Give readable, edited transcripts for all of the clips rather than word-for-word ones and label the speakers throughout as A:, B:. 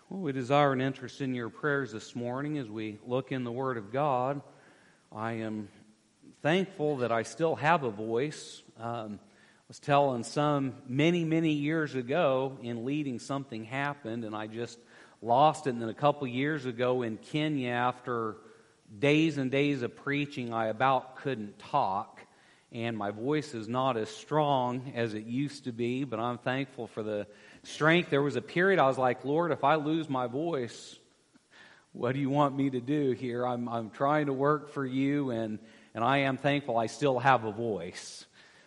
A: Well, we desire an interest in your prayers this morning as we look in the Word of God. I am thankful that I still have a voice. I was telling some many years ago in leading, something happened and I just lost it. And then a couple years ago in Kenya, after days and days of preaching, I about couldn't talk. And my voice is not as strong as it used to be, but I'm thankful for the strength. There was a period I was like, Lord, if I lose my voice, what do you want me to do here? I'm trying to work for you, and I am thankful I still have a voice.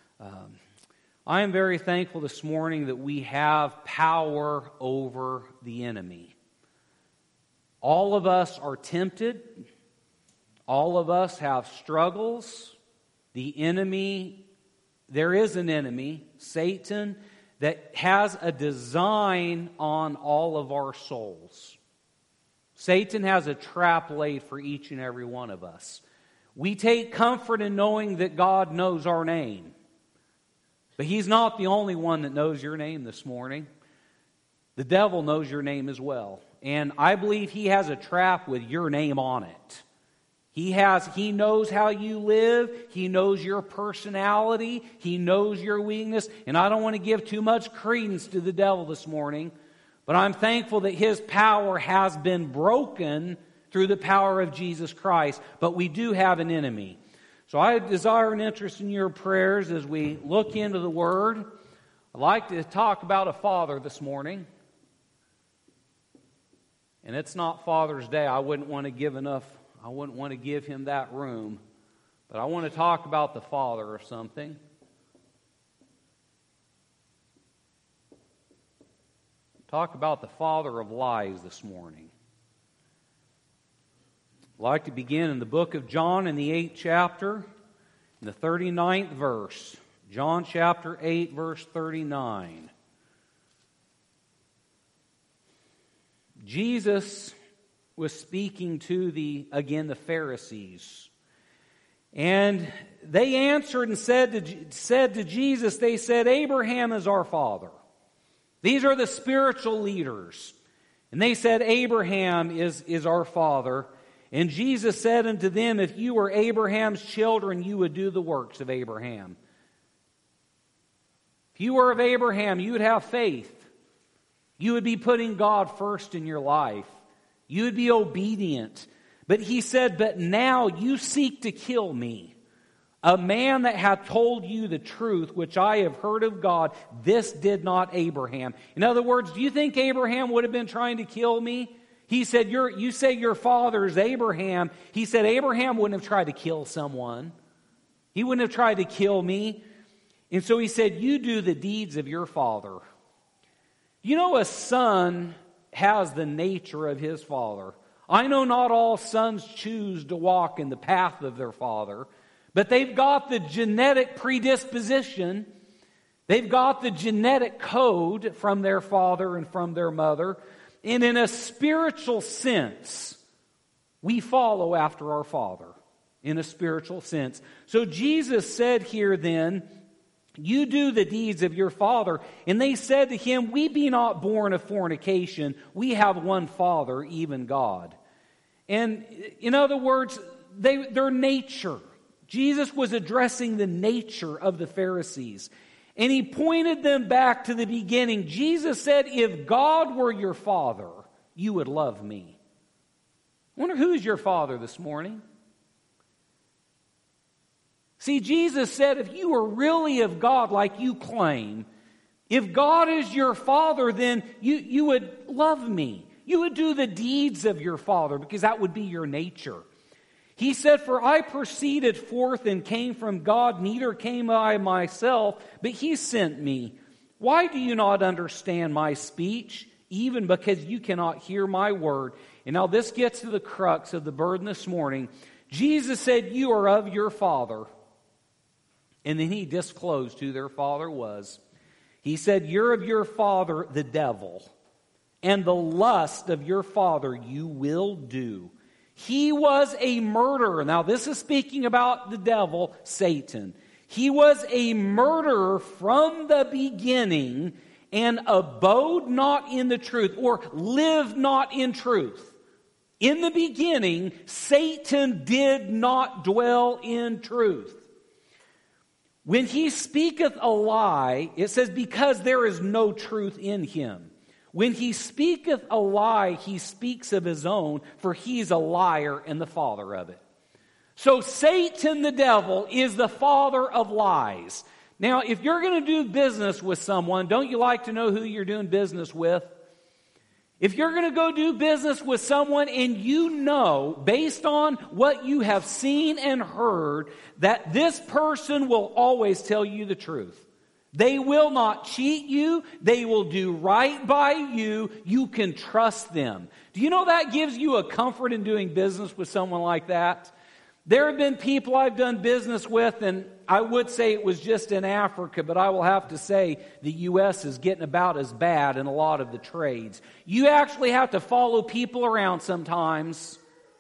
A: I am very thankful this morning that we have power over the enemy. All of us are tempted. All of us have struggles. The enemy, there is an enemy, Satan, that has a design on all of our souls. Satan has a trap laid for each and every one of us. We take comfort in knowing that God knows our name. But He's not the only one that knows your name this morning. The devil knows your name as well. And I believe he has a trap with your name on it. He knows how you live. He knows your personality. He knows your weakness. And I don't want to give too much credence to the devil this morning, but I'm thankful that his power has been broken through the power of Jesus Christ. But we do have an enemy. So I desire an interest in your prayers as we look into the Word. I'd like to talk about a father this morning. And it's not Father's Day. I wouldn't want to give him that room. But I want to talk about the father of something. Talk about the father of lies this morning. I'd like to begin in the book of John in the 8th chapter, in the 39th verse. John chapter 8, verse 39. Jesus was speaking to the Pharisees. And they answered and said to Jesus, they said, Abraham is our father. These are the spiritual leaders. And they said, Abraham is our father. And Jesus said unto them, if you were Abraham's children, you would do the works of Abraham. If you were of Abraham, you would have faith. You would be putting God first in your life. You would be obedient. But he said, but now you seek to kill me, a man that hath told you the truth, which I have heard of God. This did not Abraham. In other words, do you think Abraham would have been trying to kill me? He said, you say your father is Abraham. He said, Abraham wouldn't have tried to kill someone. He wouldn't have tried to kill me. And so he said, you do the deeds of your father. You know, a son has the nature of his father. I know not all sons choose to walk in the path of their father, but they've got the genetic predisposition. They've got the genetic code from their father and from their mother. And in a spiritual sense, we follow after our father in a spiritual sense. So Jesus said here then, you do the deeds of your father. And they said to him, we be not born of fornication. We have one Father, even God. And in other words, their nature. Jesus was addressing the nature of the Pharisees. And he pointed them back to the beginning. Jesus said, if God were your father, you would love me. I wonder who's your father this morning? See, Jesus said, if you were really of God like you claim, if God is your father, then you would love me. You would do the deeds of your father, because that would be your nature. He said, for I proceeded forth and came from God, neither came I myself, but He sent me. Why do you not understand my speech? Even because you cannot hear my word. And now this gets to the crux of the burden this morning. Jesus said, you are of your father. And then He disclosed who their father was. He said, you're of your father, the devil, and the lust of your father you will do. He was a murderer. Now this is speaking about the devil, Satan. He was a murderer from the beginning and abode not in the truth, or lived not in truth. In the beginning, Satan did not dwell in truth. When he speaketh a lie, it says, because there is no truth in him. When he speaketh a lie, he speaks of his own, for he's a liar and the father of it. So Satan, the devil, is the father of lies. Now, if you're going to do business with someone, don't you like to know who you're doing business with? If you're going to go do business with someone and you know, based on what you have seen and heard, that this person will always tell you the truth. They will not cheat you. They will do right by you. You can trust them. Do you know that gives you a comfort in doing business with someone like that? There have been people I've done business with, and I would say it was just in Africa, but I will have to say the U.S. is getting about as bad in a lot of the trades. You actually have to follow people around sometimes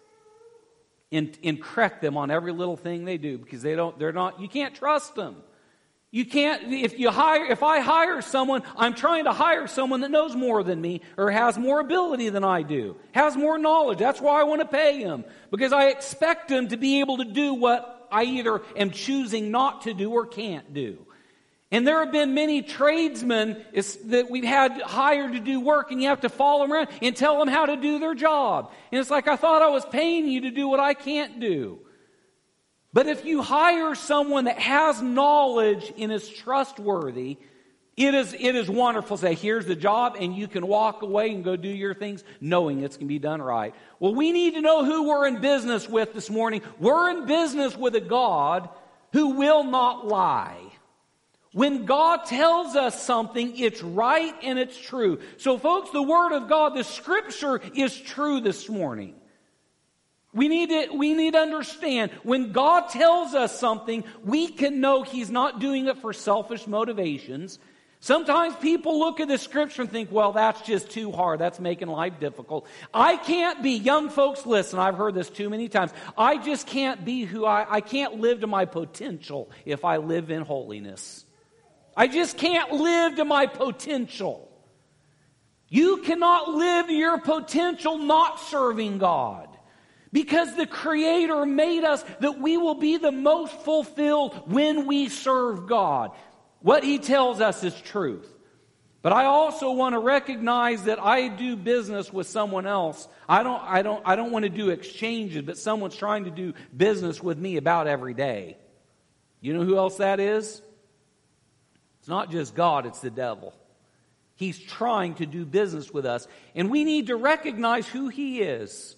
A: and correct them on every little thing they do, because you can't trust them. You can't, if I hire someone, I'm trying to hire someone that knows more than me or has more ability than I do, has more knowledge. That's why I want to pay him, because I expect him to be able to do what I either am choosing not to do or can't do. And there have been many tradesmen that we've had hired to do work, and you have to follow them around and tell them how to do their job. And it's like, I thought I was paying you to do what I can't do. But if you hire someone that has knowledge and is trustworthy, it is wonderful to say, here's the job, and you can walk away and go do your things knowing it's going to be done right. Well, we need to know who we're in business with this morning. We're in business with a God who will not lie. When God tells us something, it's right and it's true. So folks, the Word of God, the Scripture is true this morning. We need to understand, when God tells us something, we can know He's not doing it for selfish motivations. Sometimes people look at the Scripture and think, well, that's just too hard. That's making life difficult. I can't be, young folks, listen, I've heard this too many times. I just can't be I can't live to my potential if I live in holiness. I just can't live to my potential. You cannot live to your potential not serving God. Because the Creator made us that we will be the most fulfilled when we serve God. What He tells us is truth. But I also want to recognize that I do business with someone else. I don't want to do exchanges, but someone's trying to do business with me about every day. You know who else that is? It's not just God, it's the devil. He's trying to do business with us. And we need to recognize who he is.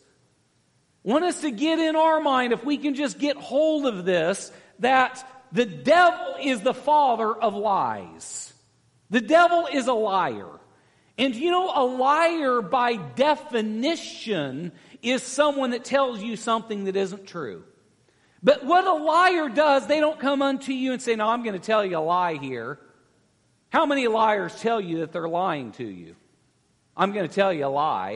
A: I want us to get in our mind, if we can just get hold of this, that the devil is the father of lies. The devil is a liar. And you know, a liar by definition is someone that tells you something that isn't true. But what a liar does, they don't come unto you and say, no, I'm going to tell you a lie here. How many liars tell you that they're lying to you? I'm going to tell you a lie.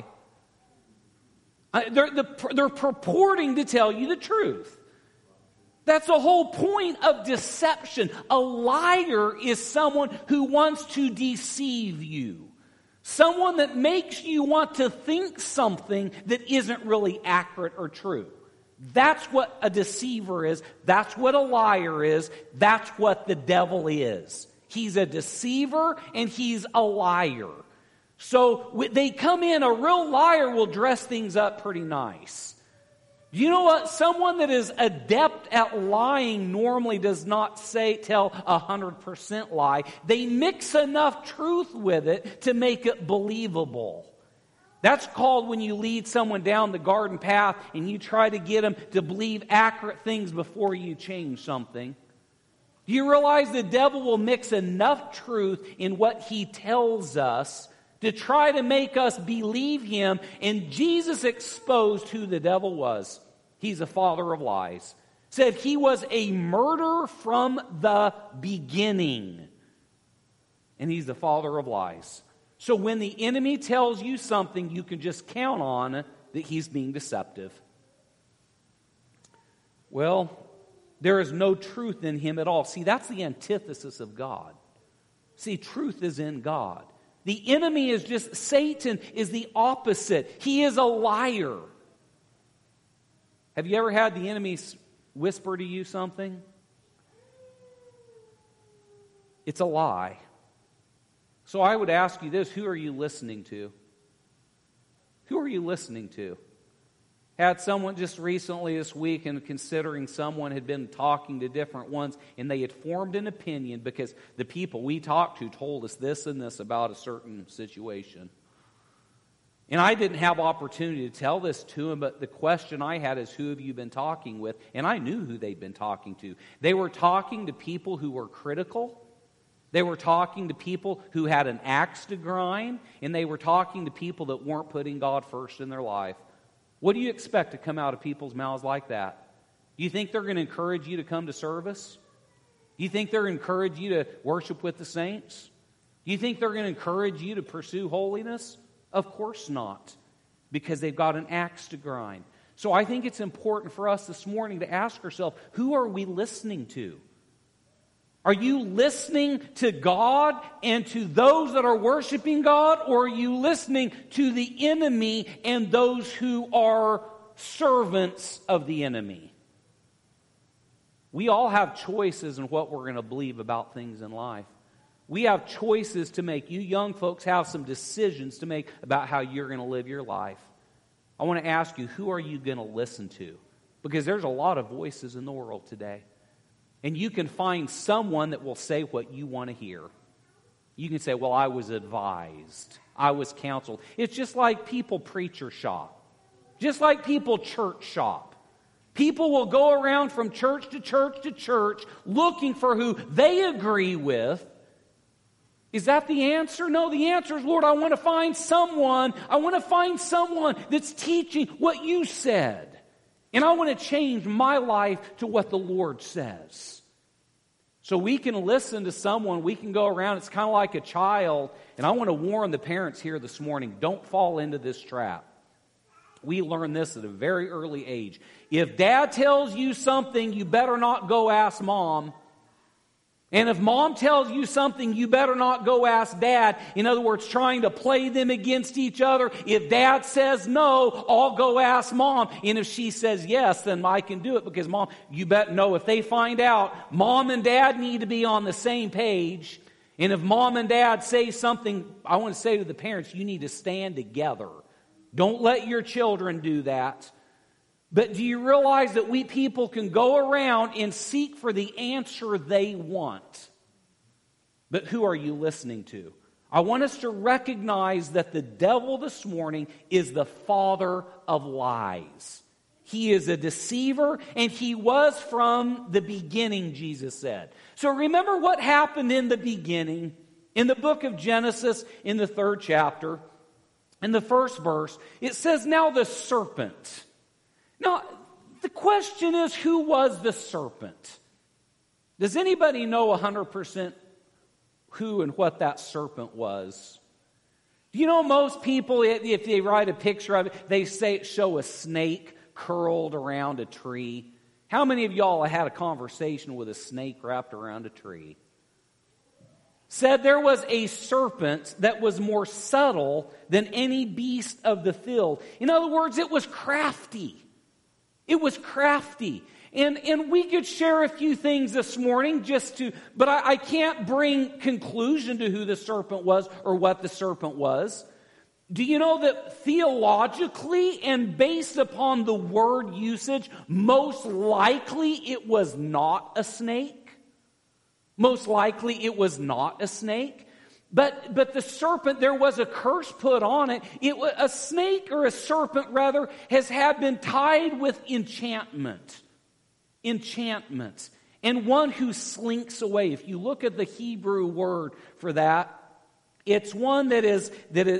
A: They're purporting to tell you the truth. That's the whole point of deception. A liar is someone who wants to deceive you. Someone that makes you want to think something that isn't really accurate or true. That's what a deceiver is. That's what a liar is. That's what the devil is. He's a deceiver and he's a liar. So they come in, a real liar will dress things up pretty nice. You know what? Someone that is adept at lying normally does not tell 100% lie. They mix enough truth with it to make it believable. That's called when you lead someone down the garden path and you try to get them to believe accurate things before you change something. Do you realize the devil will mix enough truth in what he tells us to try to make us believe him? And Jesus exposed who the devil was. He's a father of lies. Said he was a murderer from the beginning. And he's the father of lies. So when the enemy tells you something, you can just count on that he's being deceptive. Well, there is no truth in him at all. See, that's the antithesis of God. See, truth is in God. The enemy is just, Satan is the opposite. He is a liar. Have you ever had the enemy whisper to you something? It's a lie. So I would ask you this, who are you listening to? Who are you listening to? Had someone just recently this week, and considering someone had been talking to different ones, and they had formed an opinion because the people we talked to told us this and this about a certain situation. And I didn't have opportunity to tell this to him, but the question I had is, who have you been talking with? And I knew who they'd been talking to. They were talking to people who were critical. They were talking to people who had an axe to grind, and they were talking to people that weren't putting God first in their life. What do you expect to come out of people's mouths like that? Do you think they're going to encourage you to come to service? Do you think they're going to encourage you to worship with the saints? Do you think they're going to encourage you to pursue holiness? Of course not, because they've got an axe to grind. So I think it's important for us this morning to ask ourselves, who are we listening to? Are you listening to God and to those that are worshiping God, or are you listening to the enemy and those who are servants of the enemy? We all have choices in what we're going to believe about things in life. We have choices to make. You young folks have some decisions to make about how you're going to live your life. I want to ask you, who are you going to listen to? Because there's a lot of voices in the world today. And you can find someone that will say what you want to hear. You can say, well, I was advised. I was counseled. It's just like people preacher shop. Just like people church shop. People will go around from church to church to church looking for who they agree with. Is that the answer? No, the answer is, Lord, I want to find someone. I want to find someone that's teaching what you said. And I want to change my life to what the Lord says. So we can listen to someone. We can go around. It's kind of like a child. And I want to warn the parents here this morning, don't fall into this trap. We learn this at a very early age. If dad tells you something, you better not go ask mom. And if mom tells you something, you better not go ask dad. In other words, trying to play them against each other. If dad says no, I'll go ask mom. And if she says yes, then I can do it, because mom, you bet no, if they find out, mom and dad need to be on the same page. And if mom and dad say something, I want to say to the parents, you need to stand together. Don't let your children do that. But do you realize that we people can go around and seek for the answer they want? But who are you listening to? I want us to recognize that the devil this morning is the father of lies. He is a deceiver, and he was from the beginning, Jesus said. So remember what happened in the beginning. In the book of Genesis, in the 3rd chapter, in the 1st verse, it says, now the serpent. Now, the question is, who was the serpent? Does anybody know 100% who and what that serpent was? Do you know most people, if they write a picture of it, they show a snake curled around a tree? How many of y'all have had a conversation with a snake wrapped around a tree? Said there was a serpent that was more subtle than any beast of the field. In other words, it was crafty. It was crafty. And we could share a few things this morning but I can't bring conclusion to who the serpent was or what the serpent was. Do you know that theologically and based upon the word usage, most likely it was not a snake? Most likely it was not a snake. But the serpent, there was a curse put on it. A snake, or a serpent rather, had been tied with enchantment. Enchantment. And one who slinks away. If you look at the Hebrew word for that, it's one that is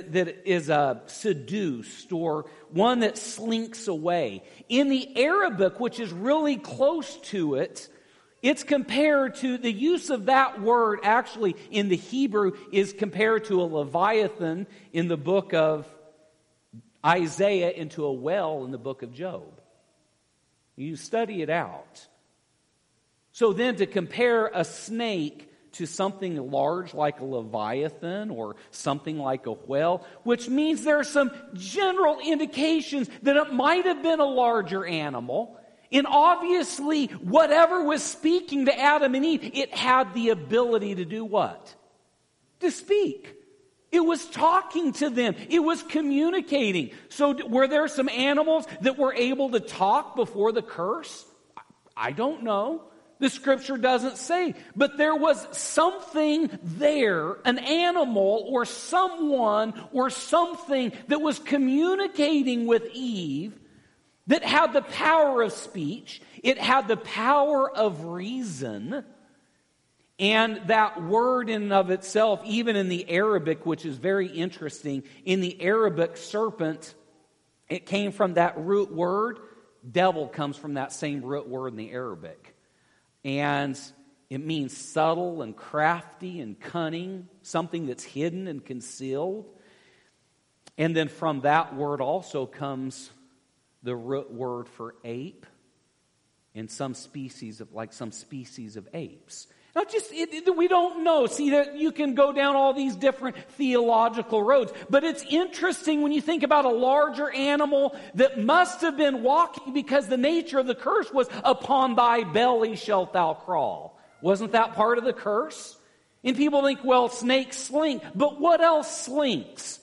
A: seduced, or one that slinks away. In the Arabic, which is really close to it, it's compared to, the use of that word actually in the Hebrew is compared to a Leviathan in the book of Isaiah, and to a well in the book of Job. You study it out. So then to compare a snake to something large like a leviathan or something like a whale, which means there are some general indications that it might have been a larger animal. And obviously, whatever was speaking to Adam and Eve, it had the ability to do what? To speak. It was talking to them. It was communicating. So were there some animals that were able to talk before the curse? I don't know. The scripture doesn't say. But there was something there, an animal or someone or something that was communicating with Eve that had the power of speech. It had the power of reason. And that word in and of itself, even in the Arabic, which is very interesting, in the Arabic, serpent, it came from that root word. Devil comes from that same root word in the Arabic. And it means subtle and crafty and cunning, something that's hidden and concealed. And then from that word also comes the root word for ape in some species of apes. Now, we don't know. See, that you can go down all these different theological roads. But it's interesting when you think about a larger animal that must have been walking, because the nature of the curse was, upon thy belly shalt thou crawl. Wasn't that part of the curse? And people think, well, snakes slink. But what else slinks?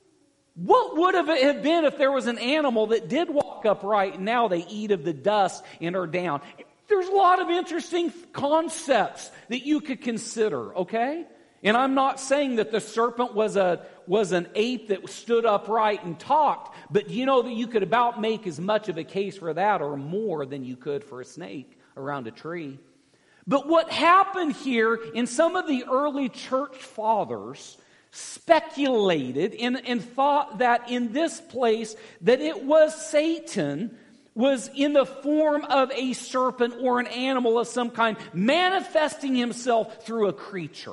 A: What would have it been if there was an animal that did walk upright and now they eat of the dust and are down? There's a lot of interesting concepts that you could consider, okay? And I'm not saying that the serpent was an ape that stood upright and talked, but you know that you could about make as much of a case for that or more than you could for a snake around a tree. But what happened here, in some of the early church fathers speculated and thought that in this place that it was Satan was in the form of a serpent or an animal of some kind, manifesting himself through a creature.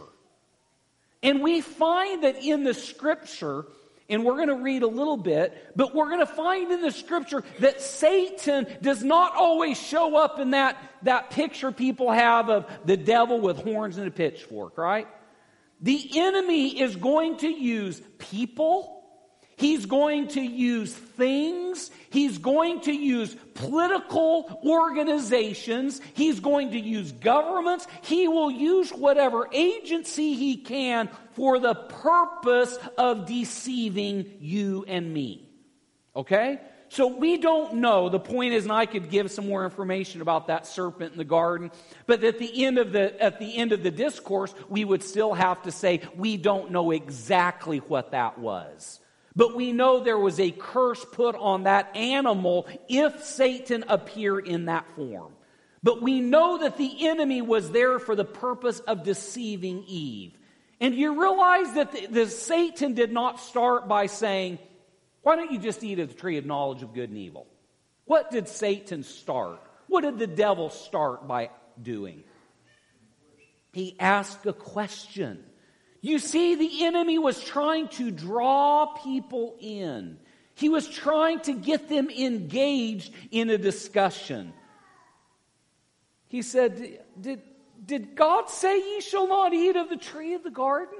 A: And we find that in the scripture, and we're going to read a little bit, but we're going to find in the scripture that Satan does not always show up in that picture people have of the devil with horns and a pitchfork, right? The enemy is going to use people. He's going to use things. He's going to use political organizations. He's going to use governments. He will use whatever agency he can for the purpose of deceiving you and me. Okay? So we don't know. The point is, and I could give some more information about that serpent in the garden, but at the end of the discourse, we would still have to say we don't know exactly what that was. But we know there was a curse put on that animal if Satan appeared in that form. But we know that the enemy was there for the purpose of deceiving Eve. And you realize that the Satan did not start by saying, why don't you just eat of the tree of knowledge of good and evil? What did Satan start? What did the devil start by doing? He asked a question. You see, the enemy was trying to draw people in. He was trying to get them engaged in a discussion. He said, did God say ye shall not eat of the tree of the garden?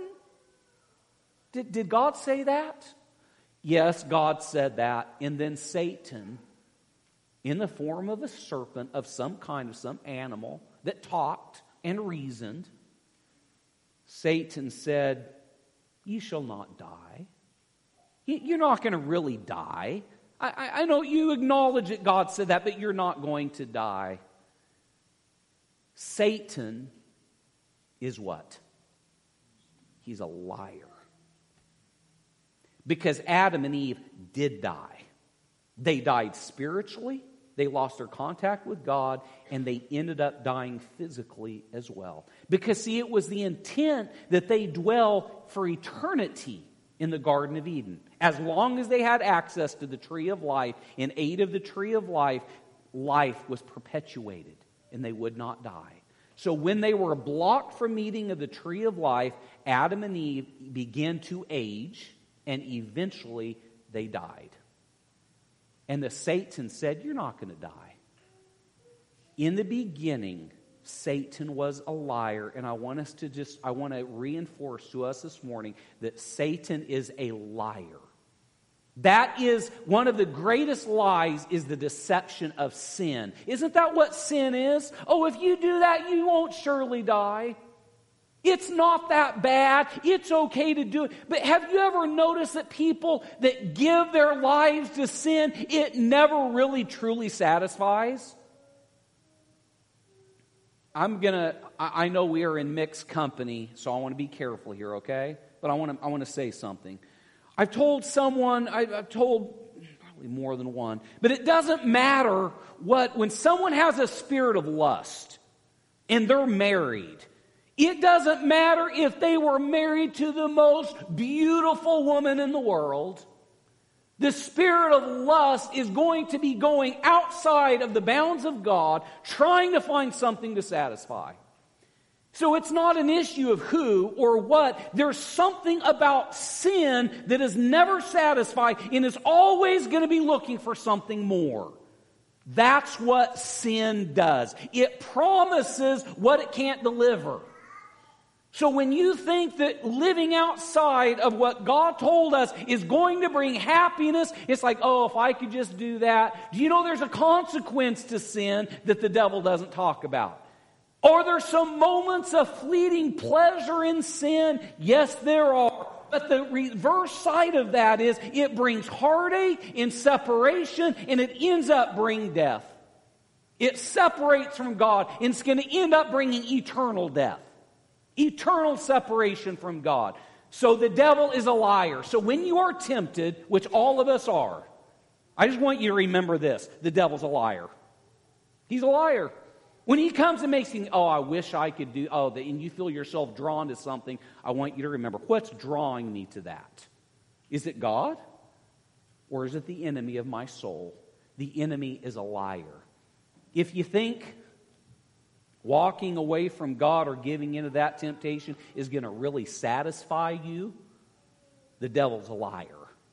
A: Did God say that? Yes, God said that. And then Satan, in the form of a serpent of some kind, of some animal that talked and reasoned, Satan said, you shall not die. You're not going to really die. I know you acknowledge that God said that, but you're not going to die. Satan is what? He's a liar. Because Adam and Eve did die. They died spiritually. They lost their contact with God, and they ended up dying physically as well. Because, see, it was the intent that they dwell for eternity in the Garden of Eden. As long as they had access to the tree of life and ate of the tree of life, life was perpetuated, and they would not die. So when they were blocked from eating of the tree of life, Adam and Eve began to age, and eventually they died. And the Satan said, you're not going to die. In the beginning, Satan was a liar. And I want to reinforce to us this morning that Satan is a liar. That is one of the greatest lies, is the deception of sin. Isn't that what sin is? Oh, if you do that, you won't surely die. It's not that bad. It's okay to do it. But have you ever noticed that people that give their lives to sin, it never really truly satisfies? I know we are in mixed company, so I want to be careful here, okay? But I want to say something. I've told probably more than one, but it doesn't matter when someone has a spirit of lust and they're married, it doesn't matter if they were married to the most beautiful woman in the world. The spirit of lust is going to be going outside of the bounds of God, trying to find something to satisfy. So it's not an issue of who or what. There's something about sin that is never satisfied and is always going to be looking for something more. That's what sin does. It promises what it can't deliver. So when you think that living outside of what God told us is going to bring happiness, it's like, oh, if I could just do that. Do you know there's a consequence to sin that the devil doesn't talk about? Are there some moments of fleeting pleasure in sin? Yes, there are. But the reverse side of that is it brings heartache and separation, and it ends up bringing death. It separates from God, and it's going to end up bringing eternal death. Eternal separation from God. So the devil is a liar. So when you are tempted, which all of us are, I just want you to remember this. The devil's a liar. He's a liar. When he comes and makes you, I wish I could do, and you feel yourself drawn to something, I want you to remember, what's drawing me to that? Is it God? Or is it the enemy of my soul? The enemy is a liar. If you think walking away from God or giving into that temptation is going to really satisfy you, the devil's a liar.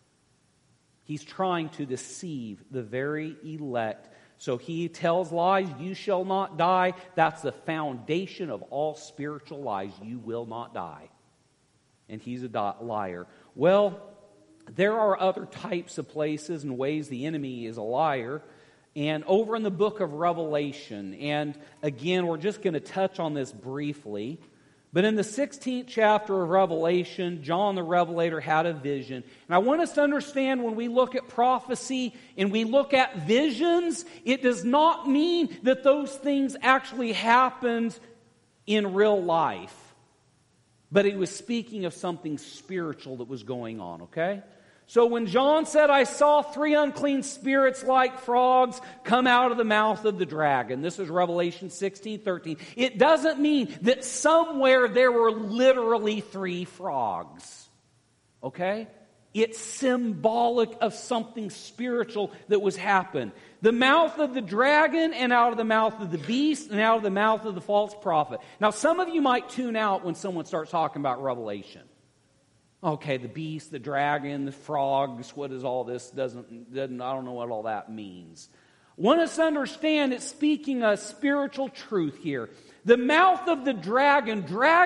A: He's trying to deceive the very elect. So he tells lies, you shall not die. That's the foundation of all spiritual lies. You will not die. And he's a liar. Well, there are other types of places and ways the enemy is a liar. And over in the book of Revelation, and again, we're just going to touch on this briefly, but in the 16th chapter of Revelation, John the Revelator had a vision. And I want us to understand when we look at prophecy and we look at visions, it does not mean that those things actually happened in real life. But he was speaking of something spiritual that was going on, okay? So when John said, I saw 3 unclean spirits like frogs come out of the mouth of the dragon. This is Revelation 16:13. It doesn't mean that somewhere there were literally 3 frogs. Okay? It's symbolic of something spiritual that was happened. The mouth of the dragon, and out of the mouth of the beast, and out of the mouth of the false prophet. Now some of you might tune out when someone starts talking about Revelation. Okay, the beast, the dragon, the frogs, what is all this? I don't know what all that means. Want us to understand it's speaking a spiritual truth here. The mouth of the dragon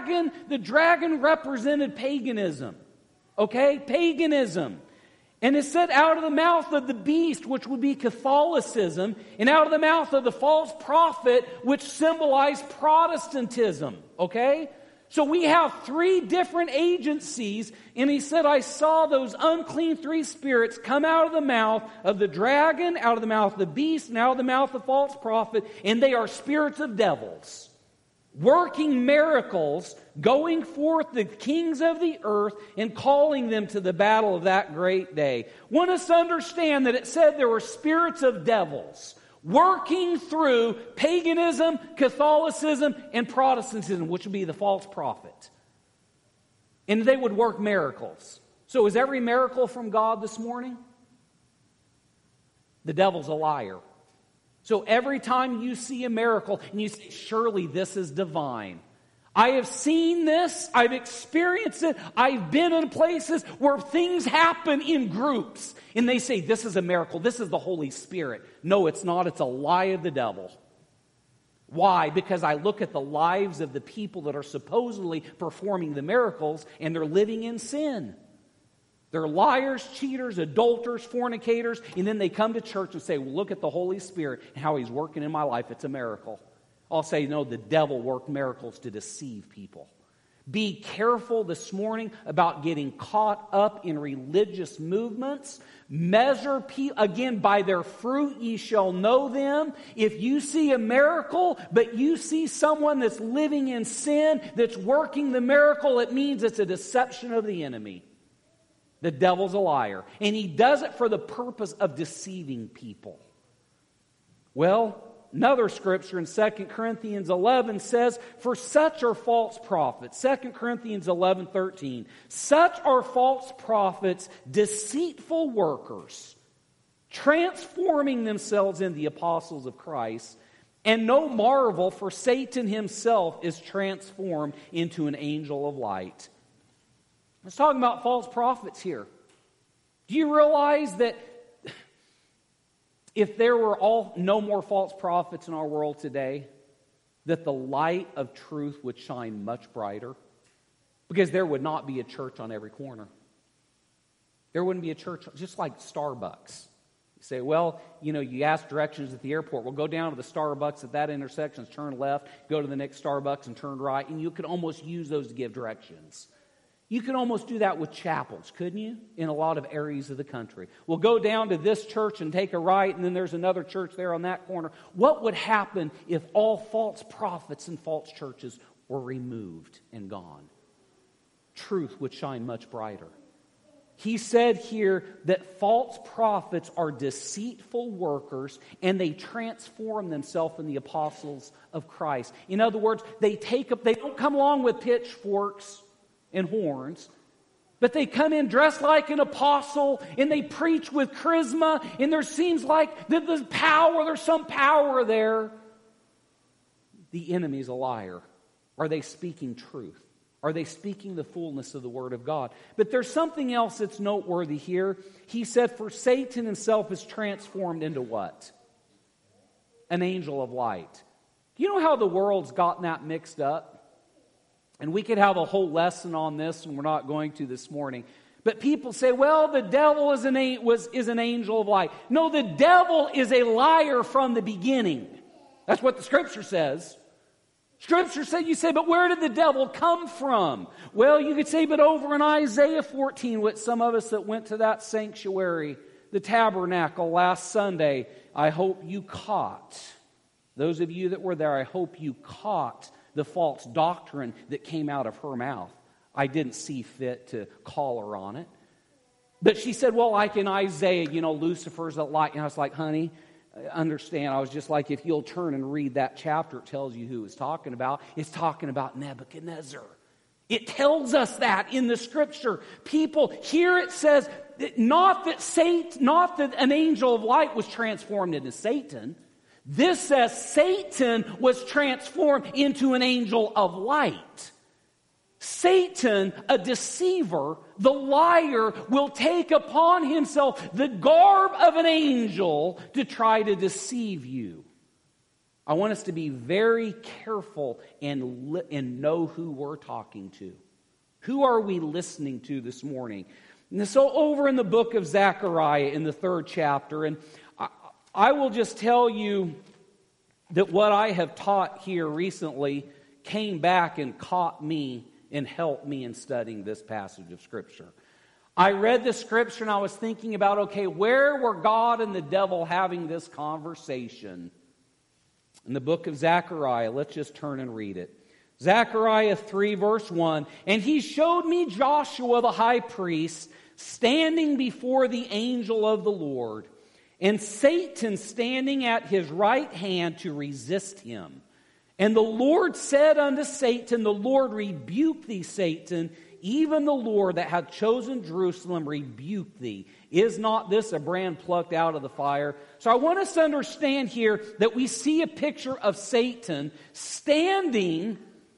A: represented paganism. Okay, paganism. And it said out of the mouth of the beast, which would be Catholicism, and out of the mouth of the false prophet, which symbolized Protestantism. Okay? So we have 3 different agencies, and he said, I saw those unclean 3 spirits come out of the mouth of the dragon, out of the mouth of the beast, and out of the mouth of the false prophet, and they are spirits of devils, working miracles, going forth the kings of the earth, and calling them to the battle of that great day. Want us to understand that it said there were spirits of devils, working through paganism, Catholicism, and Protestantism, which would be the false prophet. And they would work miracles. So is every miracle from God this morning? The devil's a liar. So every time you see a miracle and you say, surely this is divine. I have seen this, I've experienced it, I've been in places where things happen in groups. And they say, this is a miracle, this is the Holy Spirit. No, it's not, it's a lie of the devil. Why? Because I look at the lives of the people that are supposedly performing the miracles, and they're living in sin. They're liars, cheaters, adulterers, fornicators, and then they come to church and say, well, look at the Holy Spirit and how He's working in my life. It's a miracle. I'll say, no, the devil worked miracles to deceive people. Be careful this morning about getting caught up in religious movements. Measure people, again, by their fruit ye shall know them. If you see a miracle, but you see someone that's living in sin, that's working the miracle, it means it's a deception of the enemy. The devil's a liar. And he does it for the purpose of deceiving people. Well, another scripture in 2 Corinthians 11 says, for such are false prophets. 2 Corinthians 11:13. Such are false prophets, deceitful workers, transforming themselves into the apostles of Christ. And no marvel, for Satan himself is transformed into an angel of light. Let's talk about false prophets here. Do you realize that if there were no more false prophets in our world today, that the light of truth would shine much brighter? Because there would not be a church on every corner. There wouldn't be a church, just like Starbucks. You say, well, you ask directions at the airport. Well, go down to the Starbucks at that intersection, turn left, go to the next Starbucks and turn right, and you could almost use those to give directions. You can almost do that with chapels, couldn't you? In a lot of areas of the country. We'll go down to this church and take a right, and then there's another church there on that corner. What would happen if all false prophets and false churches were removed and gone? Truth would shine much brighter. He said here that false prophets are deceitful workers, and they transform themselves in the apostles of Christ. In other words, they don't come along with pitchforks and horns, but they come in dressed like an apostle, and they preach with charisma, and there seems like there's some power there. The enemy's a liar. Are they speaking truth? Are they speaking the fullness of the Word of God? But there's something else that's noteworthy here. He said, for Satan himself is transformed into what? An angel of light. Do you know how the world's gotten that mixed up? And we could have a whole lesson on this, and we're not going to this morning. But people say, well, the devil is an angel of light. No, the devil is a liar from the beginning. That's what the Scripture says. Scripture said, you say, but where did the devil come from? Well, you could say, but over in Isaiah 14, with some of us that went to that sanctuary, the tabernacle last Sunday, I hope you caught, those of you that were there, I hope you caught the false doctrine that came out of her mouth. I didn't see fit to call her on it. But she said, well, like in Isaiah, Lucifer's a light. And I was like, honey, understand. I was just like, if you'll turn and read that chapter, it tells you who it's talking about. It's talking about Nebuchadnezzar. It tells us that in the Scripture. People, here it says, not that an angel of light was transformed into Satan. This says Satan was transformed into an angel of light. Satan, a deceiver, the liar, will take upon himself the garb of an angel to try to deceive you. I want us to be very careful and know who we're talking to. Who are we listening to this morning? And so over in the book of Zechariah in the 3rd chapter, and I will just tell you that what I have taught here recently came back and caught me and helped me in studying this passage of Scripture. I read the Scripture and I was thinking about, okay, where were God and the devil having this conversation? In the book of Zechariah, let's just turn and read it. Zechariah 3 verse 1, and he showed me Joshua the high priest standing before the angel of the Lord, and Satan standing at his right hand to resist him. And the Lord said unto Satan, the Lord rebuke thee, Satan, even the Lord that hath chosen Jerusalem rebuke thee. Is not this a brand plucked out of the fire? So I want us to understand here that we see a picture of Satan standing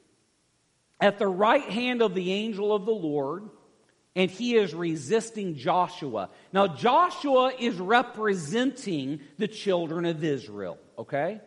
A: at the right hand of the angel of the Lord, and he is resisting Joshua. Now, Joshua is representing the children of Israel, okay?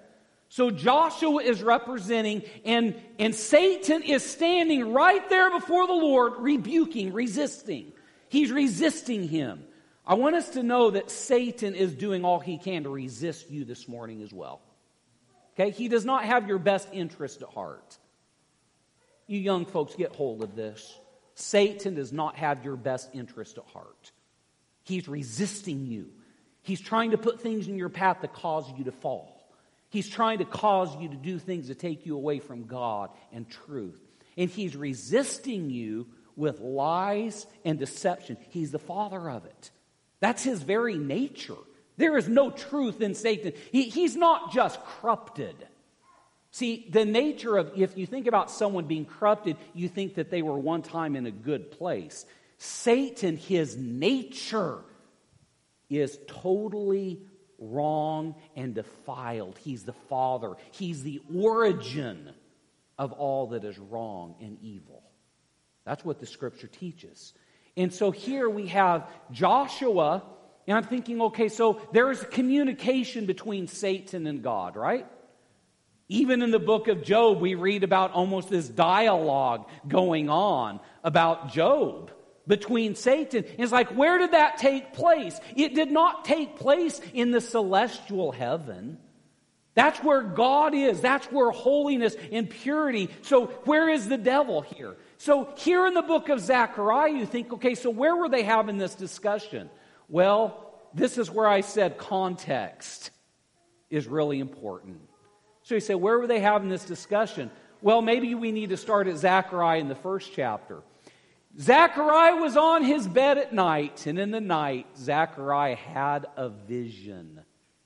A: So Joshua is representing, and Satan is standing right there before the Lord, rebuking, resisting. He's resisting him. I want us to know that Satan is doing all he can to resist you this morning as well. Okay? He does not have your best interest at heart. You young folks, get hold of this. Satan does not have your best interest at heart. He's resisting you. He's trying to put things in your path that cause you to fall. He's trying to cause you to do things that take you away from God and truth. And he's resisting you with lies and deception. He's the father of it. That's his very nature. There is no truth in Satan. He's not just corrupted. See, the nature of, if you think about someone being corrupted, you think that they were one time in a good place. Satan, his nature is totally wrong and defiled. He's the father. He's the origin of all that is wrong and evil. That's what the scripture teaches. And so here we have Joshua, and I'm thinking, okay, so there's communication between Satan and God, right? Even in the book of Job, we read about almost this dialogue going on about Job between Satan. And it's like, where did that take place? It did not take place in the celestial heaven. That's where God is. That's where holiness and purity. So where is the devil here? So here in the book of Zechariah, you think, okay, so where were they having this discussion? Well, this is where I said context is really important. So you say, where were they having this discussion? Well, maybe we need to start at Zechariah in the first chapter. Zechariah was on his bed at night, and in the night, Zechariah had a vision.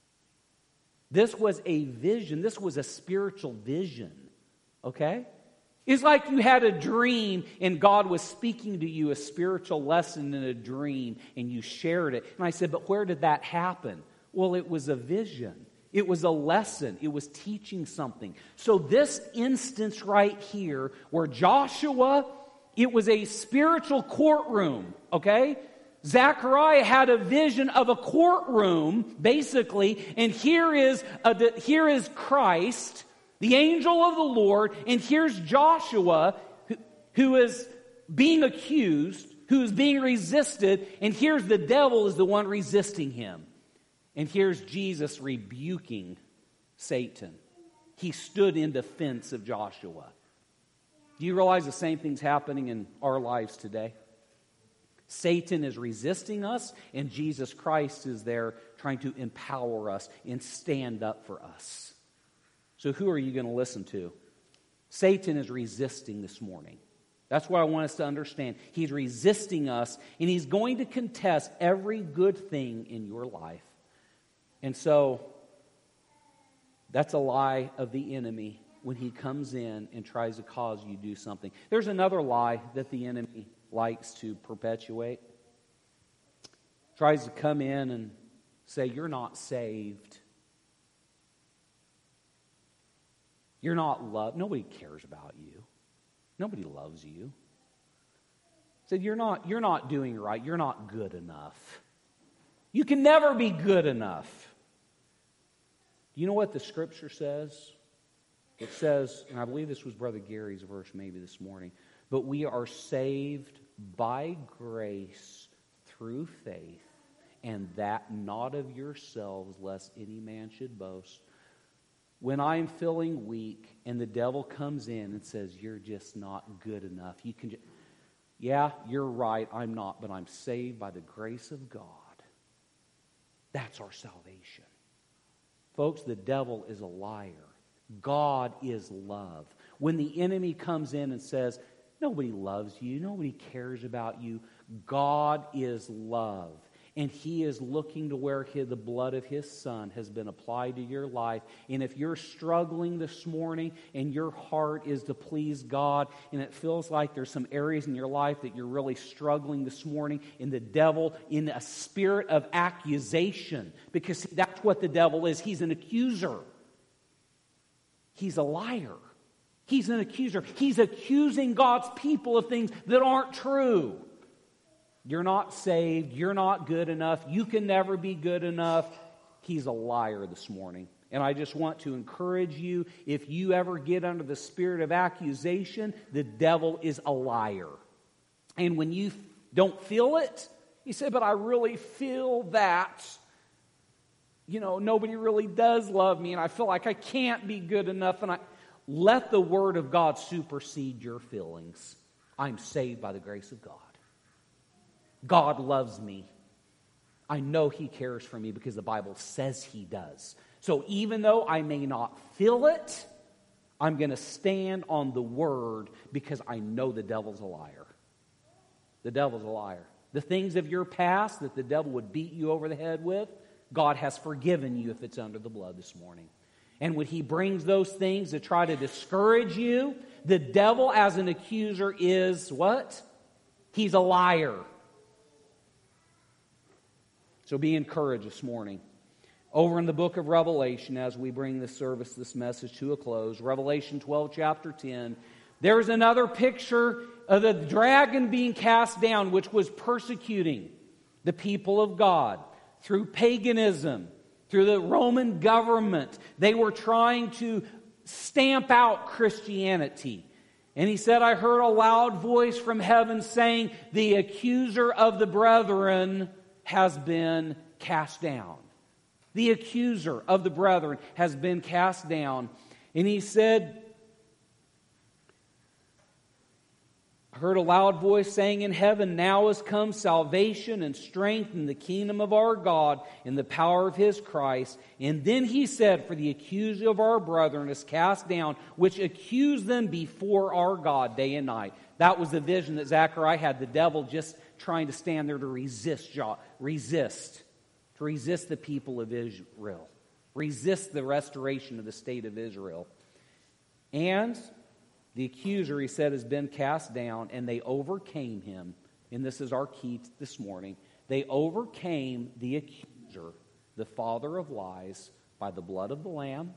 A: This was a vision. This was a spiritual vision. Okay? It's like you had a dream, and God was speaking to you a spiritual lesson in a dream, and you shared it. And I said, but where did that happen? Well, it was a vision. It was a lesson. It was teaching something. So this instance right here, where Joshua, it was a spiritual courtroom, okay? Zechariah had a vision of a courtroom, basically, and here is Christ, the angel of the Lord, and here's Joshua, who is being accused, who is being resisted, and here's the devil is the one resisting him. And here's Jesus rebuking Satan. He stood in defense of Joshua. Do you realize the same thing's happening in our lives today? Satan is resisting us, and Jesus Christ is there trying to empower us and stand up for us. So who are you going to listen to? Satan is resisting this morning. That's what I want us to understand. He's resisting us, and he's going to contest every good thing in your life. And so, that's a lie of the enemy when he comes in and tries to cause you to do something. There's another lie that the enemy likes to perpetuate. Tries to come in and say, you're not saved. You're not loved. Nobody cares about you. Nobody loves you. Said, you're not doing right. You're not good enough. You can never be good enough. Do you know what the scripture says? It says, and I believe this was Brother Gary's verse maybe this morning, but we are saved by grace through faith, and that not of yourselves, lest any man should boast. When I'm feeling weak and the devil comes in and says, you're just not good enough. Yeah, you're right, I'm not, but I'm saved by the grace of God. That's our salvation. Folks, the devil is a liar. God is love. When the enemy comes in and says, nobody loves you, nobody cares about you, God is love. And He is looking to where the blood of His Son has been applied to your life. And if you're struggling this morning and your heart is to please God, and it feels like there's some areas in your life that you're really struggling this morning, and the devil in a spirit of accusation, because that's what the devil is. He's an accuser. He's a liar. He's an accuser. He's accusing God's people of things that aren't true. You're not saved. You're not good enough. You can never be good enough. He's a liar this morning. And I just want to encourage you, if you ever get under the spirit of accusation, the devil is a liar. And when you don't feel it, you say, but I really feel that, nobody really does love me, and I feel like I can't be good enough, and let the Word of God supersede your feelings. I'm saved by the grace of God. God loves me. I know He cares for me because the Bible says He does. So even though I may not feel it, I'm going to stand on the Word because I know the devil's a liar. The devil's a liar. The things of your past that the devil would beat you over the head with, God has forgiven you if it's under the blood this morning. And when he brings those things to try to discourage you, the devil as an accuser is what? He's a liar. So be encouraged this morning. Over in the book of Revelation, as we bring this message to a close, Revelation 12, chapter 10, there's another picture of the dragon being cast down, which was persecuting the people of God through paganism, through the Roman government. They were trying to stamp out Christianity. And he said, I heard a loud voice from heaven saying, the accuser of the brethren has been cast down. The accuser of the brethren has been cast down. And he said, I heard a loud voice saying in heaven, now has come salvation and strength in the kingdom of our God and the power of His Christ. And then he said, for the accuser of our brethren is cast down, which accused them before our God day and night. That was the vision that Zechariah had, the devil just trying to stand there to resist the people of Israel. Resist the restoration of the state of Israel. And the accuser, he said, has been cast down, and they overcame him. And this is our key this morning. They overcame the accuser, the father of lies, by the blood of the Lamb,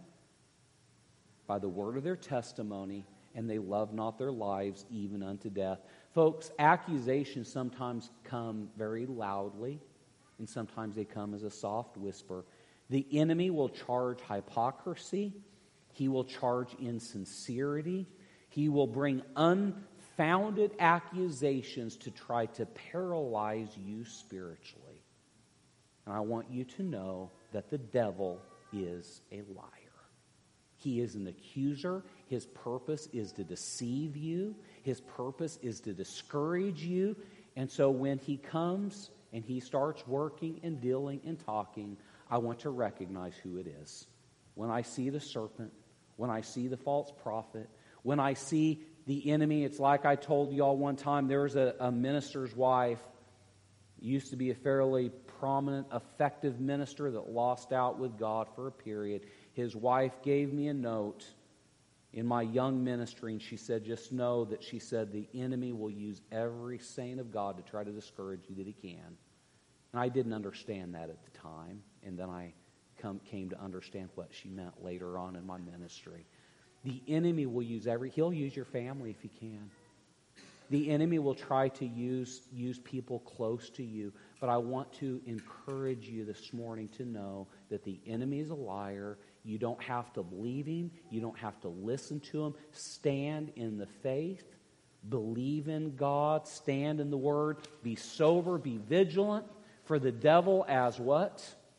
A: by the word of their testimony, and they loved not their lives even unto death. Folks, accusations sometimes come very loudly, and sometimes they come as a soft whisper. The enemy will charge hypocrisy. He will charge insincerity. He will bring unfounded accusations to try to paralyze you spiritually. And I want you to know that the devil is a liar. He is an accuser. His purpose is to deceive you. His purpose is to discourage you. And so when he comes and he starts working and dealing and talking, I want to recognize who it is. When I see the serpent, when I see the false prophet, when I see the enemy, it's like I told you all one time, there was a minister's wife, used to be a fairly prominent, effective minister that lost out with God for a period. His wife gave me a note in my young ministry, and she said, just know that, she said, the enemy will use every saint of God to try to discourage you that he can. And I didn't understand that at the time, and then I came to understand what she meant later on in my ministry. The enemy will use he'll use your family if he can. The enemy will try to use people close to you. But I want to encourage you this morning to know that the enemy is a liar. You don't have to believe him. You don't have to listen to him. Stand in the faith. Believe in God. Stand in the Word. Be sober. Be vigilant. For the devil as what?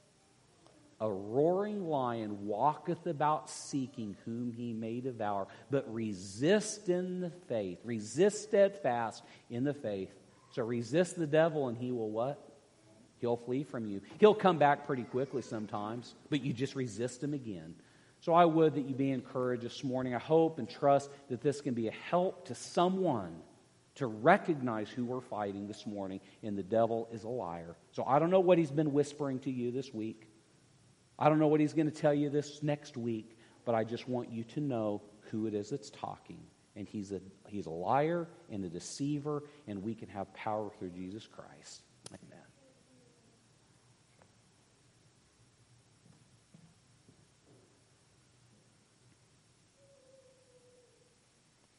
A: A roaring lion walketh about seeking whom he may devour. But resist in the faith. Resist steadfast in the faith. So resist the devil and he will what? He'll flee from you. He'll come back pretty quickly sometimes, but you just resist him again. So I would that you be encouraged this morning. I hope and trust that this can be a help to someone to recognize who we're fighting this morning, and the devil is a liar. So I don't know what he's been whispering to you this week. I don't know what he's going to tell you this next week, but I just want you to know who it is that's talking. And he's a liar and a deceiver, and we can have power through Jesus Christ.